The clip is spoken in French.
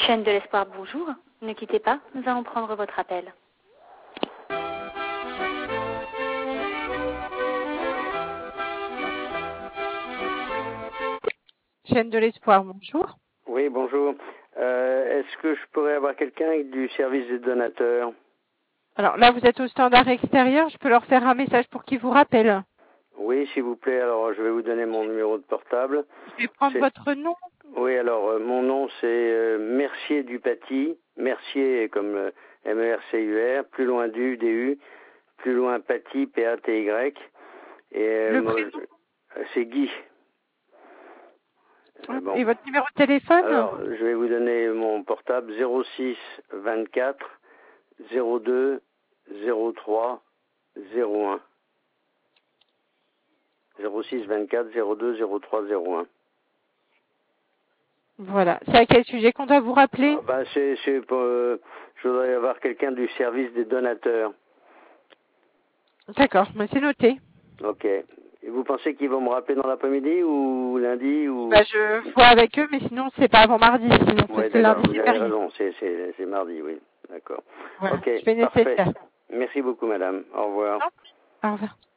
Chaîne de l'espoir, bonjour. Ne quittez pas, nous allons prendre votre appel. Chaîne de l'espoir, bonjour. Oui, bonjour. Est-ce que je pourrais avoir quelqu'un du service des donateurs? Alors là, vous êtes au standard extérieur, je peux leur faire un message pour qu'ils vous rappellent. Oui, s'il vous plaît. Alors, je vais vous donner mon numéro de portable. Je vais prendre votre nom. Oui, alors, mon nom, c'est Mercier Dupaty. Mercier comme M-E-R-C-U-R, plus loin D-U, plus loin Paty, P-A-T-Y. Et Le prénom. c'est Guy. Bon. Et votre numéro de téléphone? Alors, je vais vous donner mon portable 06 24 02 03 01. 06 24 02 03 01. Voilà. C'est à quel sujet qu'on doit vous rappeler? C'est pour, je voudrais avoir quelqu'un du service des donateurs. D'accord, mais c'est noté. Ok. Et vous pensez qu'ils vont me rappeler dans l'après-midi ou lundi ou... Je vois avec eux, mais sinon c'est pas avant mardi. Sinon Ouais, c'est lundi, vous c'est avez férié. raison, c'est mardi, oui. D'accord. Voilà. Ok, Je fais parfait. nécessaire. Merci beaucoup, madame. Au revoir. Au revoir.